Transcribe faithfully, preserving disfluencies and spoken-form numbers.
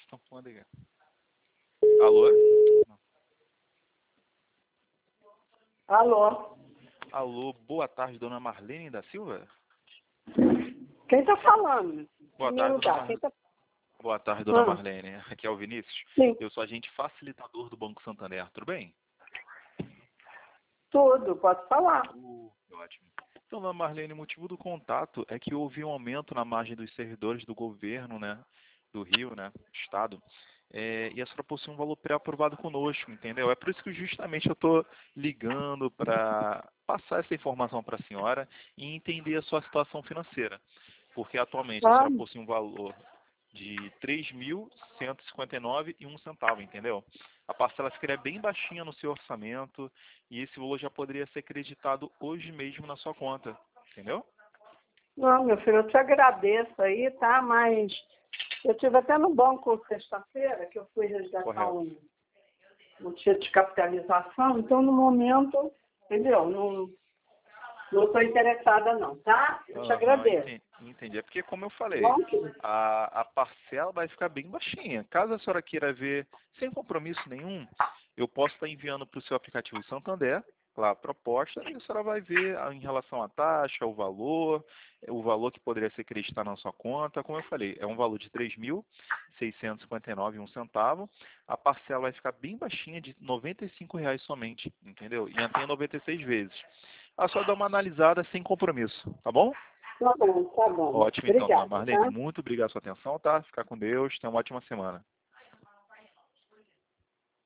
estão falando aí. Alô? Alô? Alô, boa tarde, dona Marlene da Silva? Quem está falando? Boa Em tarde, lugar. dona Quem tá... Boa tarde, dona Ah, Marlene. Aqui é o Vinícius. sim, Eu sou agente facilitador do Banco Santander. Tudo bem? tudo, pode falar. Uh, ótimo. Então, dona Marlene, o motivo do contato é que houve um aumento na margem dos servidores do governo, né, do Rio, né, do Estado, é, e a senhora possui um valor pré-aprovado conosco, entendeu? É por isso que justamente eu estou ligando para passar essa informação para a senhora e entender a sua situação financeira. Porque atualmente a Ah, senhora possui um valor de três mil cento e cinquenta e nove e um centavo, entendeu? A parcela ficaria bem baixinha no seu orçamento e esse valor já poderia ser creditado hoje mesmo na sua conta, entendeu? não, meu filho, eu te agradeço aí, tá? Mas eu estive até no banco sexta-feira, que eu fui resgatar Correto. um, um título de capitalização, então no momento, entendeu? Não não estou interessada não, tá? Eu te Aham, agradeço. entendi, entendi. É porque, como eu falei, Bom, querido? a, a parcela vai ficar bem baixinha. Caso a senhora queira ver sem compromisso nenhum, eu posso estar enviando para o seu aplicativo Santander, lá a proposta, e a senhora vai ver a- em relação à taxa, o valor, o valor que poderia ser creditado na sua conta. Como eu falei, é um valor de três mil seiscentos e cinquenta e nove e um centavo. A parcela vai ficar bem baixinha, de noventa e cinco reais somente, entendeu? E já tem noventa e seis vezes. É só dar uma analisada sem compromisso, tá bom? Tá bom, tá bom. Ótimo, então, dona Obrigada, Marlene. tá? Muito obrigado pela sua atenção, tá? Ficar com Deus. Tenha uma ótima semana.